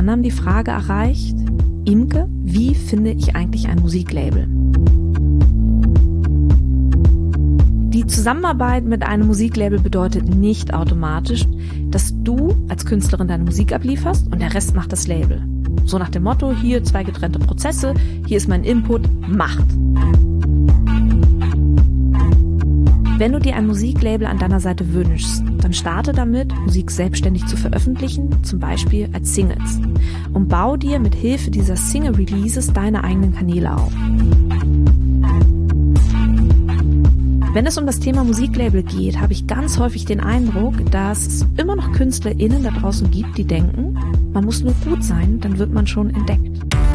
anderem die Frage erreicht: Imke, wie finde ich eigentlich ein Musiklabel? Die Zusammenarbeit mit einem Musiklabel bedeutet nicht automatisch, dass du als Künstlerin deine Musik ablieferst und der Rest macht das Label. So nach dem Motto: hier 2 getrennte Prozesse, hier ist mein Input, macht. Wenn du dir ein Musiklabel an deiner Seite wünschst, dann starte damit, Musik selbstständig zu veröffentlichen, zum Beispiel als Singles. Und bau dir mit Hilfe dieser Single-Releases deine eigenen Kanäle auf. Wenn es um das Thema Musiklabel geht, habe ich ganz häufig den Eindruck, dass es immer noch KünstlerInnen da draußen gibt, die denken, man muss nur gut sein, dann wird man schon entdeckt.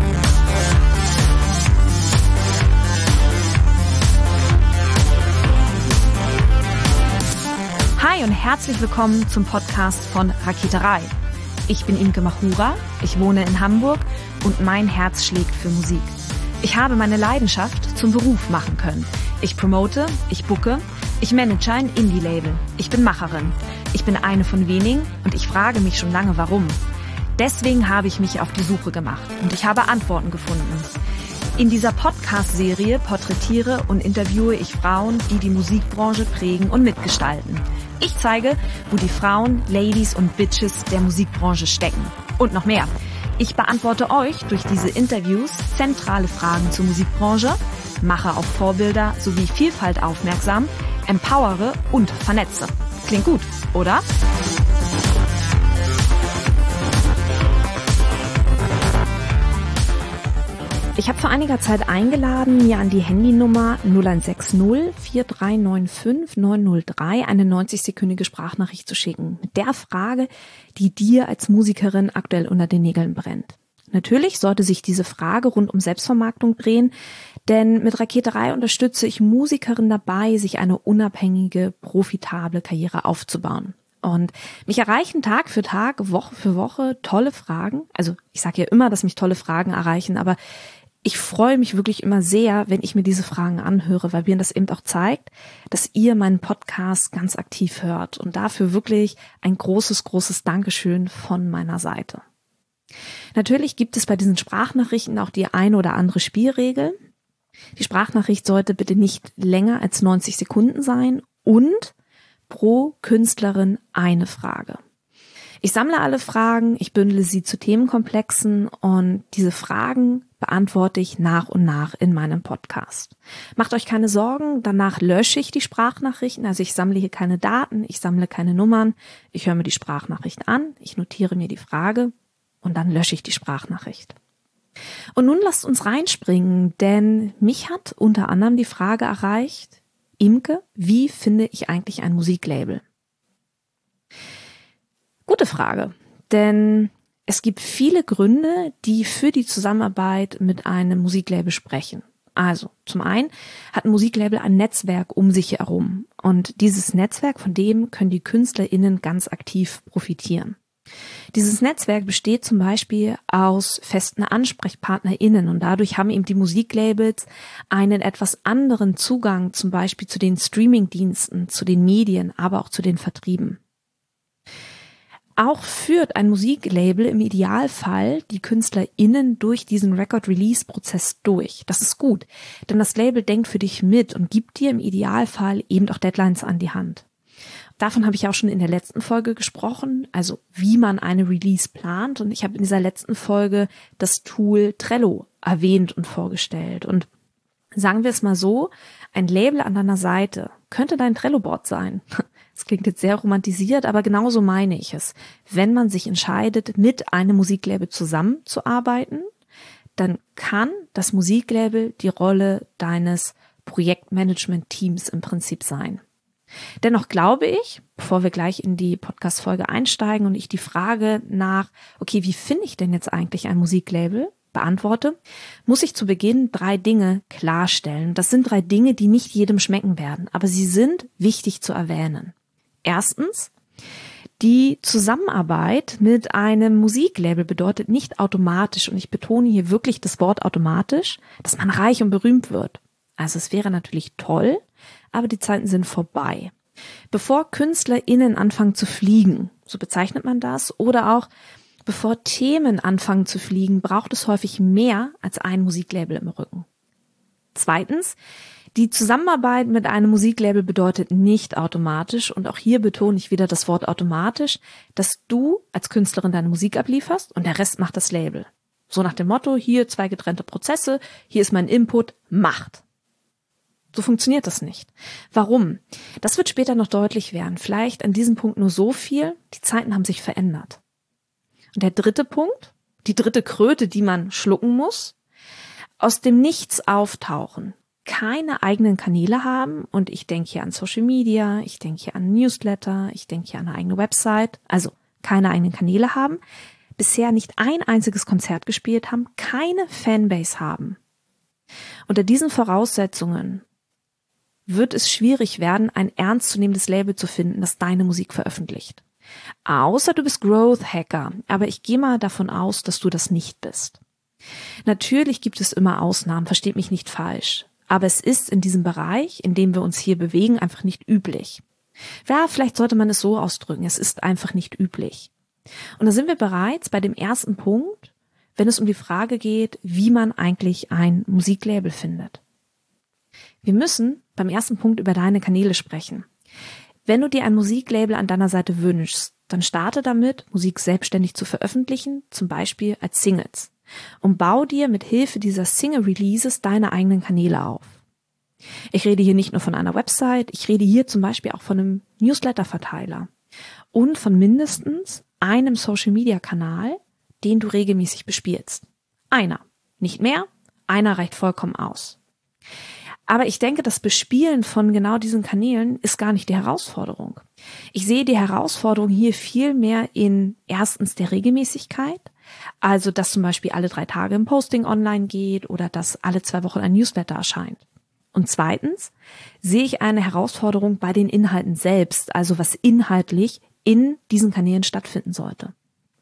Hi und herzlich willkommen zum Podcast von Raketerei. Ich bin Imke Machura, ich wohne in Hamburg und mein Herz schlägt für Musik. Ich habe meine Leidenschaft zum Beruf machen können. Ich promote, ich booke, ich manage ein Indie-Label. Ich bin Macherin. Ich bin eine von wenigen und ich frage mich schon lange, warum. Deswegen habe ich mich auf die Suche gemacht und ich habe Antworten gefunden. In dieser Podcast-Serie porträtiere und interviewe ich Frauen, die die Musikbranche prägen und mitgestalten. Ich zeige, wo die Frauen, Ladies und Bitches der Musikbranche stecken. Und noch mehr. Ich beantworte euch durch diese Interviews zentrale Fragen zur Musikbranche, mache auf Vorbilder sowie Vielfalt aufmerksam, empowere und vernetze. Klingt gut, oder? Ich habe vor einiger Zeit eingeladen, mir an die Handynummer 0160 4395 903 eine 90-sekündige Sprachnachricht zu schicken. Mit der Frage, die dir als Musikerin aktuell unter den Nägeln brennt. Natürlich sollte sich diese Frage rund um Selbstvermarktung drehen, denn mit Raketerei unterstütze ich Musikerinnen dabei, sich eine unabhängige, profitable Karriere aufzubauen. Und mich erreichen Tag für Tag, Woche für Woche tolle Fragen. Also ich sage ja immer, dass mich tolle Fragen erreichen, aber ich freue mich wirklich immer sehr, wenn ich mir diese Fragen anhöre, weil mir das eben auch zeigt, dass ihr meinen Podcast ganz aktiv hört. Und dafür wirklich ein großes, großes Dankeschön von meiner Seite. Natürlich gibt es bei diesen Sprachnachrichten auch die eine oder andere Spielregel. Die Sprachnachricht sollte bitte nicht länger als 90 Sekunden sein und pro Künstlerin eine Frage. Ich sammle alle Fragen, ich bündele sie zu Themenkomplexen und diese Fragen beantworte ich nach und nach in meinem Podcast. Macht euch keine Sorgen, danach lösche ich die Sprachnachrichten, also ich sammle hier keine Daten, ich sammle keine Nummern, ich höre mir die Sprachnachricht an, ich notiere mir die Frage und dann lösche ich die Sprachnachricht. Und nun lasst uns reinspringen, denn mich hat unter anderem die Frage erreicht: Imke, wie finde ich eigentlich ein Musiklabel? Gute Frage, denn es gibt viele Gründe, die für die Zusammenarbeit mit einem Musiklabel sprechen. Also zum einen hat ein Musiklabel ein Netzwerk um sich herum und dieses Netzwerk, von dem können die KünstlerInnen ganz aktiv profitieren. Dieses Netzwerk besteht zum Beispiel aus festen AnsprechpartnerInnen und dadurch haben eben die Musiklabels einen etwas anderen Zugang zum Beispiel zu den Streamingdiensten, zu den Medien, aber auch zu den Vertrieben. Auch führt ein Musiklabel im Idealfall die KünstlerInnen durch diesen Record-Release-Prozess durch. Das ist gut, denn das Label denkt für dich mit und gibt dir im Idealfall eben auch Deadlines an die Hand. Davon habe ich auch schon in der letzten Folge gesprochen, also wie man eine Release plant. Und ich habe in dieser letzten Folge das Tool Trello erwähnt und vorgestellt. Und sagen wir es mal so, ein Label an deiner Seite könnte dein Trello-Board sein. Das klingt jetzt sehr romantisiert, aber genauso meine ich es. Wenn man sich entscheidet, mit einem Musiklabel zusammenzuarbeiten, dann kann das Musiklabel die Rolle deines Projektmanagement-Teams im Prinzip sein. Dennoch glaube ich, bevor wir gleich in die Podcast-Folge einsteigen und ich die Frage nach, okay, wie finde ich denn jetzt eigentlich ein Musiklabel, beantworte, muss ich zu Beginn 3 Dinge klarstellen. Das sind 3 Dinge, die nicht jedem schmecken werden, aber sie sind wichtig zu erwähnen. Erstens, die Zusammenarbeit mit einem Musiklabel bedeutet nicht automatisch, und ich betone hier wirklich das Wort automatisch, dass man reich und berühmt wird. Also es wäre natürlich toll, aber die Zeiten sind vorbei. Bevor KünstlerInnen anfangen zu fliegen, so bezeichnet man das, oder auch Bevor Themen anfangen zu fliegen, braucht es häufig mehr als ein Musiklabel im Rücken. Zweitens, die Zusammenarbeit mit einem Musiklabel bedeutet nicht automatisch, und auch hier betone ich wieder das Wort automatisch, dass du als Künstlerin deine Musik ablieferst und der Rest macht das Label. So nach dem Motto, hier 2 getrennte Prozesse, hier ist mein Input, macht. So funktioniert das nicht. Warum? Das wird später noch deutlich werden. Vielleicht an diesem Punkt nur so viel, die Zeiten haben sich verändert. Und der dritte Punkt, die dritte Kröte, die man schlucken muss, aus dem Nichts auftauchen, keine eigenen Kanäle haben, und ich denke hier an Social Media, ich denke hier an Newsletter, ich denke hier an eine eigene Website, also keine eigenen Kanäle haben, bisher nicht ein einziges Konzert gespielt haben, keine Fanbase haben. Unter diesen Voraussetzungen wird es schwierig werden, ein ernstzunehmendes Label zu finden, das deine Musik veröffentlicht. Außer du bist Growth Hacker, aber ich gehe mal davon aus, dass du das nicht bist. Natürlich gibt es immer Ausnahmen, versteht mich nicht falsch, aber es ist in diesem Bereich, in dem wir uns hier bewegen, einfach nicht üblich. Ja, vielleicht sollte man es so ausdrücken, es ist einfach nicht üblich. Und da sind wir bereits bei dem ersten Punkt, wenn es um die Frage geht, wie man eigentlich ein Musiklabel findet. Wir müssen beim ersten Punkt über deine Kanäle sprechen. Wenn du dir ein Musiklabel an deiner Seite wünschst, dann starte damit, Musik selbstständig zu veröffentlichen, zum Beispiel als Singles, und bau dir mit Hilfe dieser Single-Releases deine eigenen Kanäle auf. Ich rede hier nicht nur von einer Website, ich rede hier zum Beispiel auch von einem Newsletter-Verteiler und von mindestens einem Social-Media-Kanal, den du regelmäßig bespielst. Einer, nicht mehr, einer reicht vollkommen aus. Aber ich denke, das Bespielen von genau diesen Kanälen ist gar nicht die Herausforderung. Ich sehe die Herausforderung hier viel mehr in erstens der Regelmäßigkeit, also dass zum Beispiel alle 3 Tage ein Posting online geht oder dass alle 2 Wochen ein Newsletter erscheint. Und zweitens sehe ich eine Herausforderung bei den Inhalten selbst, also was inhaltlich in diesen Kanälen stattfinden sollte.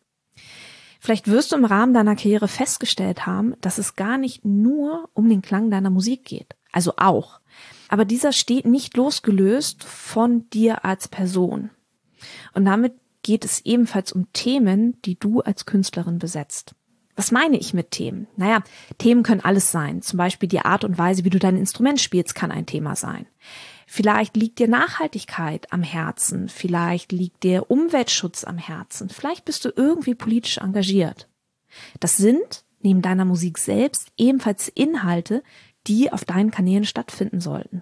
Vielleicht wirst du im Rahmen deiner Karriere festgestellt haben, dass es gar nicht nur um den Klang deiner Musik geht. Also auch. Aber dieser steht nicht losgelöst von dir als Person. Und damit geht es ebenfalls um Themen, die du als Künstlerin besetzt. Was meine ich mit Themen? Naja, Themen können alles sein. Zum Beispiel die Art und Weise, wie du dein Instrument spielst, kann ein Thema sein. Vielleicht liegt dir Nachhaltigkeit am Herzen. Vielleicht liegt dir Umweltschutz am Herzen. Vielleicht bist du irgendwie politisch engagiert. Das sind, neben deiner Musik selbst, ebenfalls Inhalte, die auf deinen Kanälen stattfinden sollten.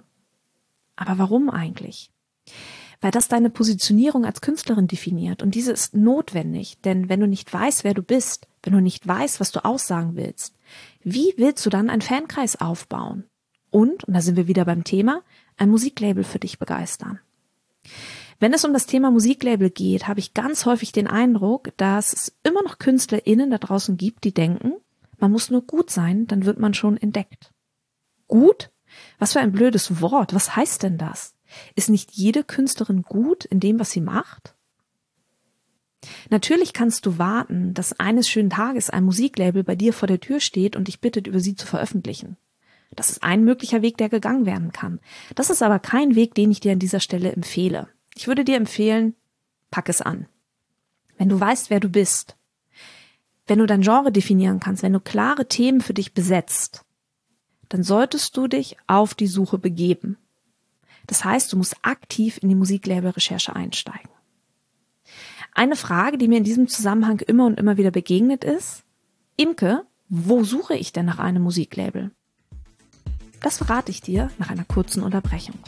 Aber warum eigentlich? Weil das deine Positionierung als Künstlerin definiert, und diese ist notwendig, denn wenn du nicht weißt, wer du bist, wenn du nicht weißt, was du aussagen willst, wie willst du dann einen Fankreis aufbauen? Und da sind wir wieder beim Thema, ein Musiklabel für dich begeistern. Wenn es um das Thema Musiklabel geht, habe ich ganz häufig den Eindruck, dass es immer noch KünstlerInnen da draußen gibt, die denken, man muss nur gut sein, dann wird man schon entdeckt. Gut? Was für ein blödes Wort. Was heißt denn das? Ist nicht jede Künstlerin gut in dem, was sie macht? Natürlich kannst du warten, dass eines schönen Tages ein Musiklabel bei dir vor der Tür steht und dich bittet, über sie zu veröffentlichen. Das ist ein möglicher Weg, der gegangen werden kann. Das ist aber kein Weg, den ich dir an dieser Stelle empfehle. Ich würde dir empfehlen, pack es an. Wenn du weißt, wer du bist, wenn du dein Genre definieren kannst, wenn du klare Themen für dich besetzt, dann solltest du dich auf die Suche begeben. Das heißt, du musst aktiv in die Musiklabel-Recherche einsteigen. Eine Frage, die mir in diesem Zusammenhang immer und immer wieder begegnet ist: Imke, wo suche ich denn nach einem Musiklabel? Das verrate ich dir nach einer kurzen Unterbrechung.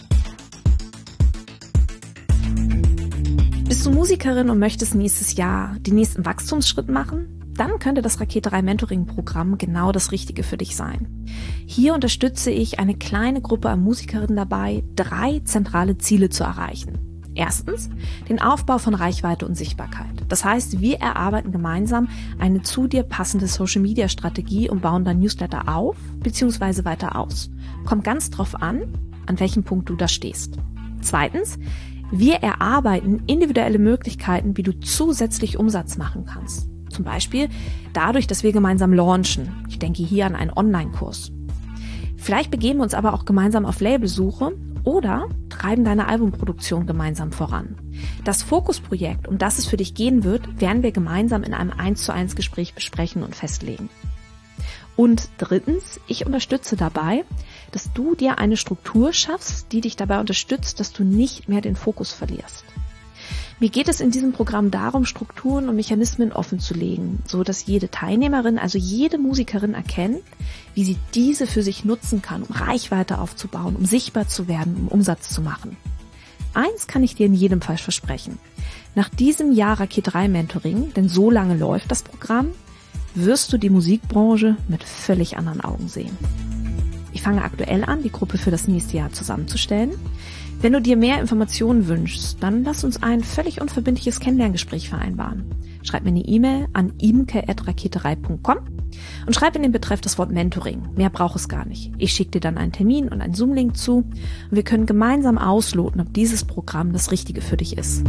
Bist du Musikerin und möchtest nächstes Jahr den nächsten Wachstumsschritt machen? Dann könnte das Rakete 3 Mentoring-Programm genau das Richtige für dich sein. Hier unterstütze ich eine kleine Gruppe an Musikerinnen dabei, 3 zentrale Ziele zu erreichen. Erstens, den Aufbau von Reichweite und Sichtbarkeit. Das heißt, wir erarbeiten gemeinsam eine zu dir passende Social-Media-Strategie und bauen dann Newsletter auf bzw. weiter aus. Kommt ganz drauf an welchem Punkt du da stehst. Zweitens, wir erarbeiten individuelle Möglichkeiten, wie du zusätzlich Umsatz machen kannst. Zum Beispiel dadurch, dass wir gemeinsam launchen. Ich denke hier an einen Online-Kurs. Vielleicht begeben wir uns aber auch gemeinsam auf Labelsuche oder treiben deine Albumproduktion gemeinsam voran. Das Fokusprojekt, um das es für dich gehen wird, werden wir gemeinsam in einem 1:1 Gespräch besprechen und festlegen. Und drittens, ich unterstütze dabei, dass du dir eine Struktur schaffst, die dich dabei unterstützt, dass du nicht mehr den Fokus verlierst. Mir geht es in diesem Programm darum, Strukturen und Mechanismen offen zu legen, so dass jede Teilnehmerin, also jede Musikerin erkennt, wie sie diese für sich nutzen kann, um Reichweite aufzubauen, um sichtbar zu werden, um Umsatz zu machen. Eins kann ich dir in jedem Fall versprechen. Nach diesem Jahr Raket 3 Mentoring, denn so lange läuft das Programm, wirst du die Musikbranche mit völlig anderen Augen sehen. Ich fange aktuell an, die Gruppe für das nächste Jahr zusammenzustellen. Wenn du dir mehr Informationen wünschst, dann lass uns ein völlig unverbindliches Kennenlerngespräch vereinbaren. Schreib mir eine E-Mail an imke@raket3.com und schreib in den Betreff das Wort Mentoring. Mehr braucht es gar nicht. Ich schicke dir dann einen Termin und einen Zoom-Link zu und wir können gemeinsam ausloten, ob dieses Programm das Richtige für dich ist.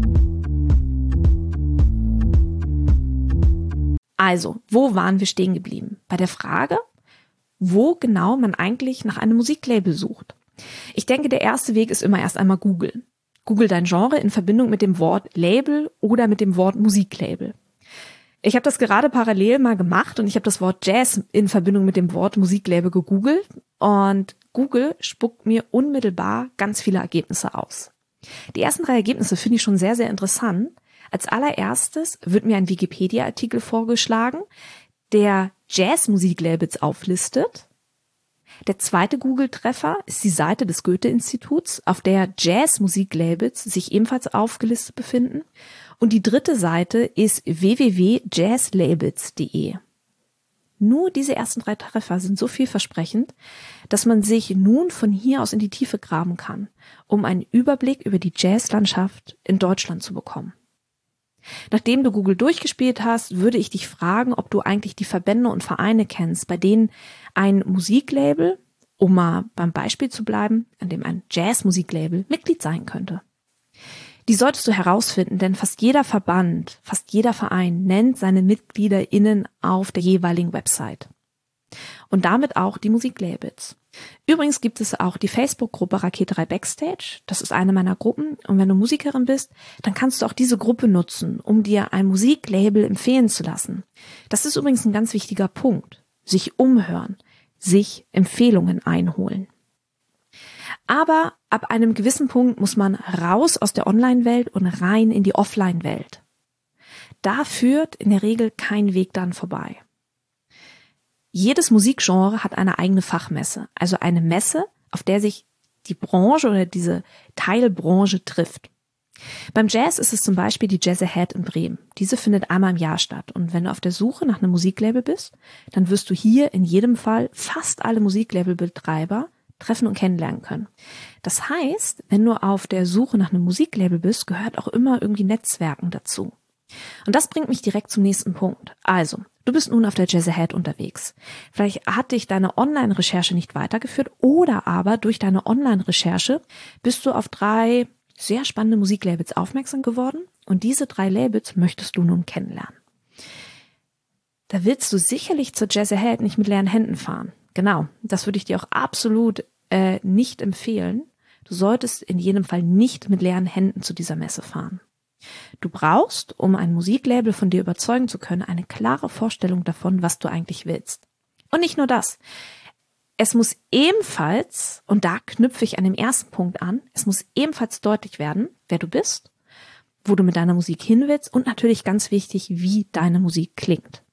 Also, wo waren wir stehen geblieben? Bei der Frage, wo genau man eigentlich nach einem Musiklabel sucht. Ich denke, der erste Weg ist immer erst einmal googeln. Google dein Genre in Verbindung mit dem Wort Label oder mit dem Wort Musiklabel. Ich habe das gerade parallel mal gemacht und ich habe das Wort Jazz in Verbindung mit dem Wort Musiklabel gegoogelt und Google spuckt mir unmittelbar ganz viele Ergebnisse aus. Die ersten 3 Ergebnisse finde ich schon sehr, sehr interessant. Als allererstes wird mir ein Wikipedia-Artikel vorgeschlagen, der Jazz-Musiklabels auflistet. Der zweite Google-Treffer ist die Seite des Goethe-Instituts, auf der Jazz-Musiklabels sich ebenfalls aufgelistet befinden. Und die dritte Seite ist www.jazzlabels.de. Nur diese ersten 3 Treffer sind so vielversprechend, dass man sich nun von hier aus in die Tiefe graben kann, um einen Überblick über die Jazzlandschaft in Deutschland zu bekommen. Nachdem du Google durchgespielt hast, würde ich dich fragen, ob du eigentlich die Verbände und Vereine kennst, bei denen ein Musiklabel, um mal beim Beispiel zu bleiben, an dem ein Jazzmusiklabel Mitglied sein könnte. Die solltest du herausfinden, denn fast jeder Verband, fast jeder Verein nennt seine MitgliederInnen auf der jeweiligen Website. Und damit auch die Musiklabels. Übrigens gibt es auch die Facebook-Gruppe Raket 3 Backstage. Das ist eine meiner Gruppen. Und wenn du Musikerin bist, dann kannst du auch diese Gruppe nutzen, um dir ein Musiklabel empfehlen zu lassen. Das ist übrigens ein ganz wichtiger Punkt. Sich umhören, sich Empfehlungen einholen. Aber ab einem gewissen Punkt muss man raus aus der Online-Welt und rein in die Offline-Welt. Da führt in der Regel kein Weg dran vorbei. Jedes Musikgenre hat eine eigene Fachmesse, also eine Messe, auf der sich die Branche oder diese Teilbranche trifft. Beim Jazz ist es zum Beispiel die Jazz Ahead in Bremen. Diese findet einmal im Jahr statt. Und wenn du auf der Suche nach einem Musiklabel bist, dann wirst du hier in jedem Fall fast alle Musiklabelbetreiber treffen und kennenlernen können. Das heißt, wenn du auf der Suche nach einem Musiklabel bist, gehört auch immer irgendwie Netzwerken dazu. Und das bringt mich direkt zum nächsten Punkt. Also, du bist nun auf der Jazz Ahead unterwegs. Vielleicht hat dich deine Online-Recherche nicht weitergeführt oder aber durch deine Online-Recherche bist du auf 3 sehr spannende Musiklabels aufmerksam geworden und diese 3 Labels möchtest du nun kennenlernen. Da willst du sicherlich zur Jazz Ahead nicht mit leeren Händen fahren. Genau, das würde ich dir auch absolut nicht empfehlen. Du solltest in jedem Fall nicht mit leeren Händen zu dieser Messe fahren. Du brauchst, um ein Musiklabel von dir überzeugen zu können, eine klare Vorstellung davon, was du eigentlich willst. Und nicht nur das. Es muss ebenfalls, und da knüpfe ich an dem ersten Punkt an, es muss ebenfalls deutlich werden, wer du bist, wo du mit deiner Musik hin willst und natürlich ganz wichtig, wie deine Musik klingt.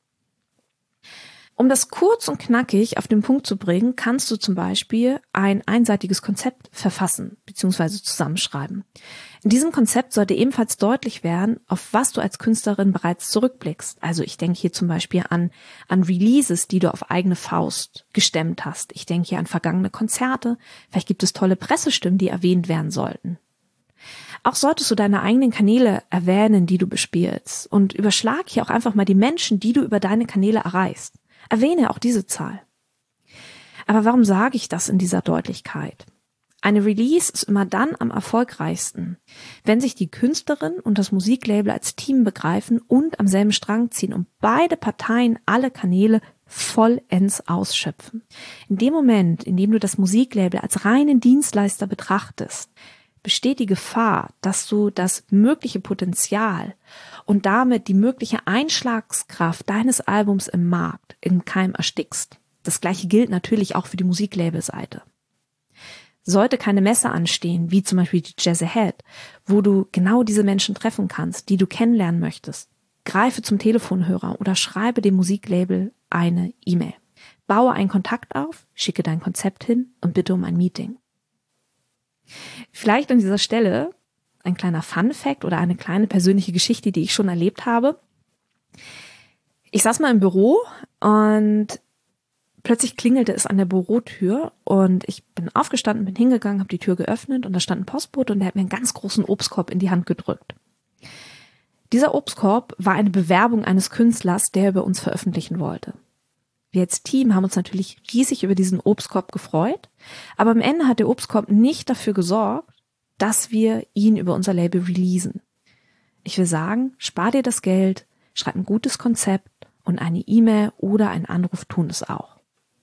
Um das kurz und knackig auf den Punkt zu bringen, kannst du zum Beispiel ein einseitiges Konzept verfassen bzw. zusammenschreiben. In diesem Konzept sollte ebenfalls deutlich werden, auf was du als Künstlerin bereits zurückblickst. Also ich denke hier zum Beispiel an Releases, die du auf eigene Faust gestemmt hast. Ich denke hier an vergangene Konzerte. Vielleicht gibt es tolle Pressestimmen, die erwähnt werden sollten. Auch solltest du deine eigenen Kanäle erwähnen, die du bespielst. Und überschlag hier auch einfach mal die Menschen, die du über deine Kanäle erreichst. Erwähne auch diese Zahl. Aber warum sage ich das in dieser Deutlichkeit? Eine Release ist immer dann am erfolgreichsten, wenn sich die Künstlerin und das Musiklabel als Team begreifen und am selben Strang ziehen und beide Parteien alle Kanäle vollends ausschöpfen. In dem Moment, in dem du das Musiklabel als reinen Dienstleister betrachtest, besteht die Gefahr, dass du das mögliche Potenzial und damit die mögliche Einschlagskraft deines Albums im Markt im Keim erstickst. Das Gleiche gilt natürlich auch für die Musiklabelseite. Sollte keine Messe anstehen, wie zum Beispiel die Jazz Ahead, wo du genau diese Menschen treffen kannst, die du kennenlernen möchtest, greife zum Telefonhörer oder schreibe dem Musiklabel eine E-Mail. Baue einen Kontakt auf, schicke dein Konzept hin und bitte um ein Meeting. Vielleicht an dieser Stelle ein kleiner Fun-Fact oder eine kleine persönliche Geschichte, die ich schon erlebt habe. Ich saß mal im Büro und plötzlich klingelte es an der Bürotür und ich bin aufgestanden, bin hingegangen, habe die Tür geöffnet und da stand ein Postbote und der hat mir einen ganz großen Obstkorb in die Hand gedrückt. Dieser Obstkorb war eine Bewerbung eines Künstlers, der über uns veröffentlichen wollte. Wir als Team haben uns natürlich riesig über diesen Obstkorb gefreut, aber am Ende hat der Obstkorb nicht dafür gesorgt, dass wir ihn über unser Label releasen. Ich will sagen, spar dir das Geld, schreib ein gutes Konzept und eine E-Mail oder ein Anruf tun es auch.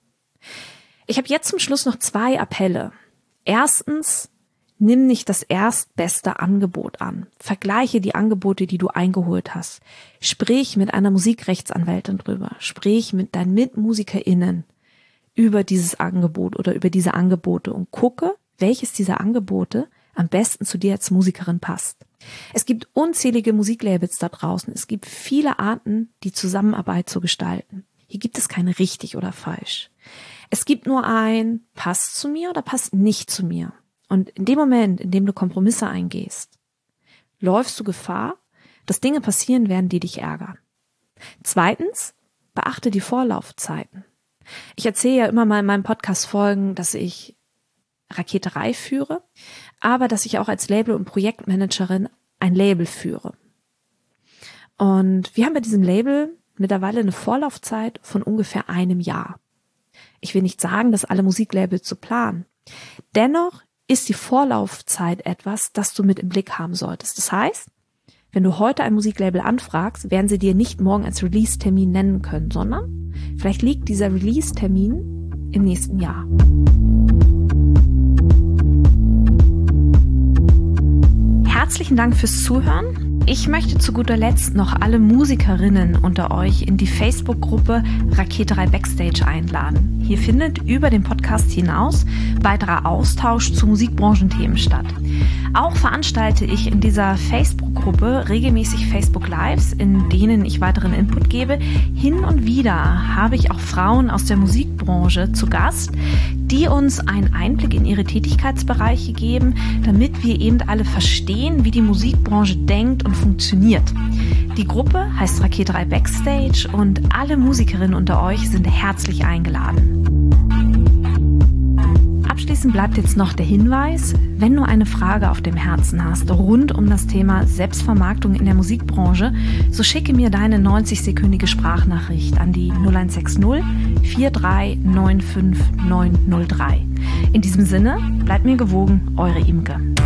Ich habe jetzt zum Schluss noch 2 Appelle. Erstens, nimm nicht das erstbeste Angebot an. Vergleiche die Angebote, die du eingeholt hast. Sprich mit einer Musikrechtsanwältin drüber. Sprich mit deinen MitmusikerInnen über dieses Angebot oder über diese Angebote und gucke, welches dieser Angebote am besten zu dir als Musikerin passt. Es gibt unzählige Musiklabels da draußen. Es gibt viele Arten, die Zusammenarbeit zu gestalten. Hier gibt es kein richtig oder falsch. Es gibt nur ein, passt zu mir oder passt nicht zu mir. Und in dem Moment, in dem du Kompromisse eingehst, läufst du Gefahr, dass Dinge passieren werden, die dich ärgern. Zweitens, beachte die Vorlaufzeiten. Ich erzähle ja immer mal in meinen Podcast-Folgen, dass ich Raketerei führe, aber dass ich auch als Label- und Projektmanagerin ein Label führe. Und wir haben bei diesem Label mittlerweile eine Vorlaufzeit von ungefähr einem Jahr. Ich will nicht sagen, dass alle Musiklabels so planen. Dennoch ist die Vorlaufzeit etwas, das du mit im Blick haben solltest. Das heißt, wenn du heute ein Musiklabel anfragst, werden sie dir nicht morgen als Release-Termin nennen können, sondern vielleicht liegt dieser Release-Termin im nächsten Jahr. Herzlichen Dank fürs Zuhören. Ich möchte zu guter Letzt noch alle Musikerinnen unter euch in die Facebook-Gruppe Raketerei Backstage einladen. Hier findet über den Podcast hinaus weiterer Austausch zu Musikbranchenthemen statt. Auch veranstalte ich in dieser Facebook-Gruppe regelmäßig Facebook-Lives, in denen ich weiteren Input gebe. Hin und wieder habe ich auch Frauen aus der Musikbranche zu Gast, die uns einen Einblick in ihre Tätigkeitsbereiche geben, damit wir eben alle verstehen, wie die Musikbranche denkt und funktioniert. Die Gruppe heißt Raketerei Backstage und alle Musikerinnen unter euch sind herzlich eingeladen. Abschließend bleibt jetzt noch der Hinweis, wenn du eine Frage auf dem Herzen hast rund um das Thema Selbstvermarktung in der Musikbranche, so schicke mir deine 90-sekündige Sprachnachricht an die 0160 43 95 903. In diesem Sinne, bleibt mir gewogen, eure Imke.